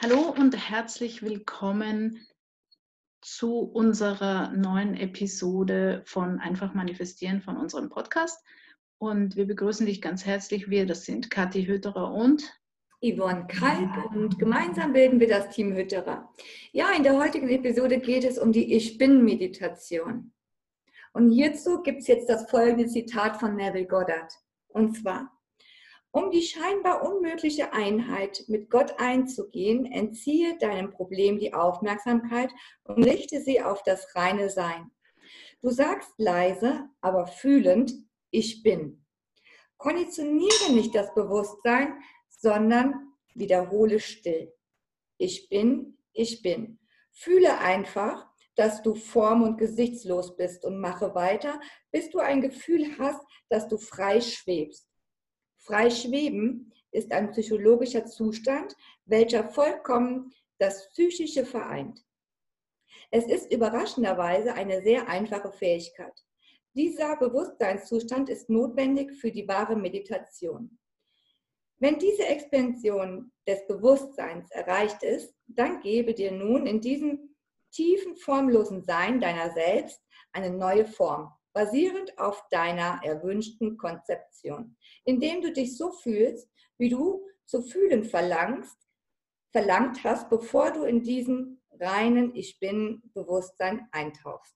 Hallo und herzlich willkommen zu unserer neuen Episode von Einfach Manifestieren von unserem Podcast. Und wir begrüßen dich ganz herzlich. Das sind Kathi Hütterer und Yvonne Kalb und gemeinsam bilden wir das Team Hütterer. Ja, in der heutigen Episode geht es um die Ich-Bin-Meditation. Und hierzu gibt es jetzt das folgende Zitat von Neville Goddard. Und zwar: Um die scheinbar unmögliche Einheit mit Gott einzugehen, entziehe deinem Problem die Aufmerksamkeit und richte sie auf das reine Sein. Du sagst leise, aber fühlend: Ich bin. Konditioniere nicht das Bewusstsein, sondern wiederhole still: Ich bin, ich bin. Fühle einfach, dass du form- und gesichtslos bist und mache weiter, bis du ein Gefühl hast, dass du frei schwebst. Frei schweben ist ein psychologischer Zustand, welcher vollkommen das Psychische vereint. Es ist überraschenderweise eine sehr einfache Fähigkeit. Dieser Bewusstseinszustand ist notwendig für die wahre Meditation. Wenn diese Expansion des Bewusstseins erreicht ist, dann gebe dir nun in diesem tiefen, formlosen Sein deiner selbst eine neue Form, basierend auf deiner erwünschten Konzeption, indem du dich so fühlst, wie du zu fühlen verlangt hast, bevor du in diesen reinen Ich-Bin-Bewusstsein eintauchst.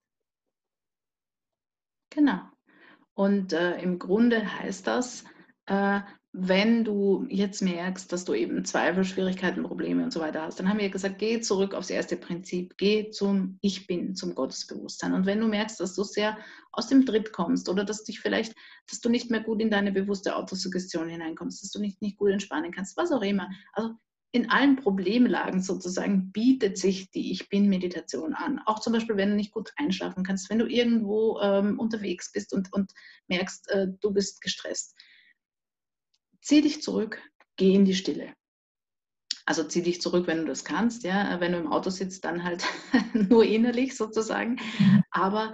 genau. Und im Grunde heißt das, wenn du jetzt merkst, dass du eben Zweifel, Schwierigkeiten, Probleme und so weiter hast, dann haben wir gesagt, geh zurück aufs erste Prinzip, geh zum Ich Bin, zum Gottesbewusstsein. Und wenn du merkst, dass du sehr aus dem Tritt kommst oder dass du nicht mehr gut in deine bewusste Autosuggestion hineinkommst, dass du nicht gut entspannen kannst, was auch immer. Also in allen Problemlagen sozusagen bietet sich die Ich-Bin-Meditation an. Auch zum Beispiel, wenn du nicht gut einschlafen kannst, wenn du irgendwo unterwegs bist und merkst, du bist gestresst. Zieh dich zurück, geh in die Stille. Also zieh dich zurück, wenn du das kannst. Ja? Wenn du im Auto sitzt, dann halt nur innerlich sozusagen. Aber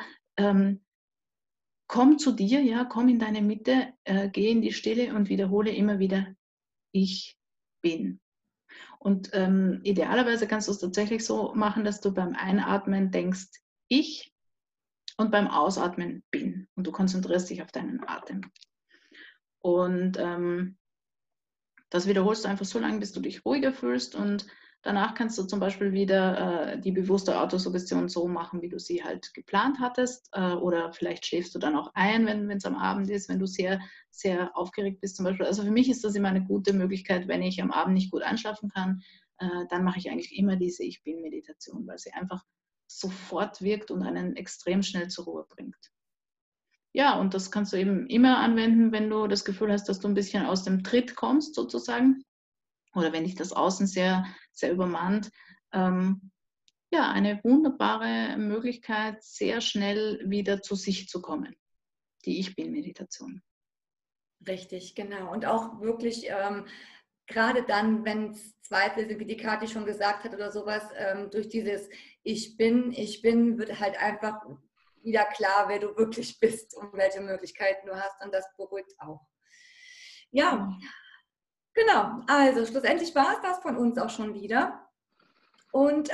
komm zu dir, ja, komm in deine Mitte, geh in die Stille und wiederhole immer wieder: Ich bin. Und idealerweise kannst du es tatsächlich so machen, dass du beim Einatmen denkst, ich, und beim Ausatmen bin. Und du konzentrierst dich auf deinen Atem. Und das wiederholst du einfach so lange, bis du dich ruhiger fühlst, und danach kannst du zum Beispiel wieder die bewusste Autosuggestion so machen, wie du sie halt geplant hattest, oder vielleicht schläfst du dann auch ein, wenn es am Abend ist, wenn du sehr, sehr aufgeregt bist zum Beispiel. Also für mich ist das immer eine gute Möglichkeit, wenn ich am Abend nicht gut einschlafen kann, dann mache ich eigentlich immer diese Ich-Bin-Meditation, weil sie einfach sofort wirkt und einen extrem schnell zur Ruhe bringt. Ja, und das kannst du eben immer anwenden, wenn du das Gefühl hast, dass du ein bisschen aus dem Tritt kommst sozusagen, oder wenn dich das Außen sehr, sehr übermannt. Ja, eine wunderbare Möglichkeit, sehr schnell wieder zu sich zu kommen. Die Ich-Bin-Meditation. Richtig, genau. Und auch wirklich, gerade dann, wenn es Zweifel sind, wie die Kathi schon gesagt hat oder sowas, durch dieses ich bin, wird halt einfach wieder klar, wer du wirklich bist und welche Möglichkeiten du hast, und das beruhigt auch. Ja, genau. Also schlussendlich war es das von uns auch schon wieder. Und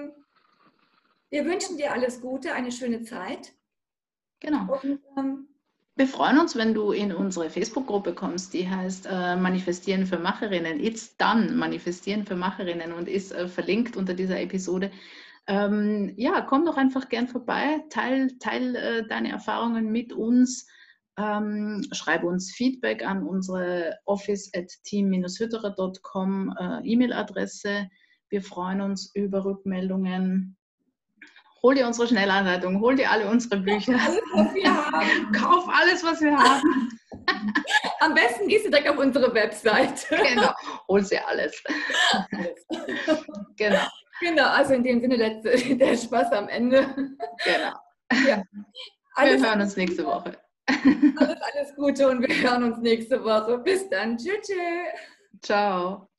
wir wünschen dir alles Gute, eine schöne Zeit. Genau. Und Wir freuen uns, wenn du in unsere Facebook-Gruppe kommst, die heißt Manifestieren für Macherinnen. It's done, Manifestieren für Macherinnen, und ist verlinkt unter dieser Episode. Ja, komm doch einfach gern vorbei, teil deine Erfahrungen mit uns, schreibe uns Feedback an unsere office@team-hütterer.com E-Mail-Adresse. Wir freuen uns über Rückmeldungen. Hol dir unsere Schnellanleitung, hol dir alle unsere Bücher. alles, was wir haben. Kauf alles, was wir haben. Am besten gehst du direkt auf unsere Website. Genau, hol sie alles. Genau. Genau, also in dem Sinne der Spaß am Ende. Genau. Ja, Wir hören uns nächste Woche. alles Gute und wir hören uns nächste Woche. Bis dann. Tschüss. Ciao.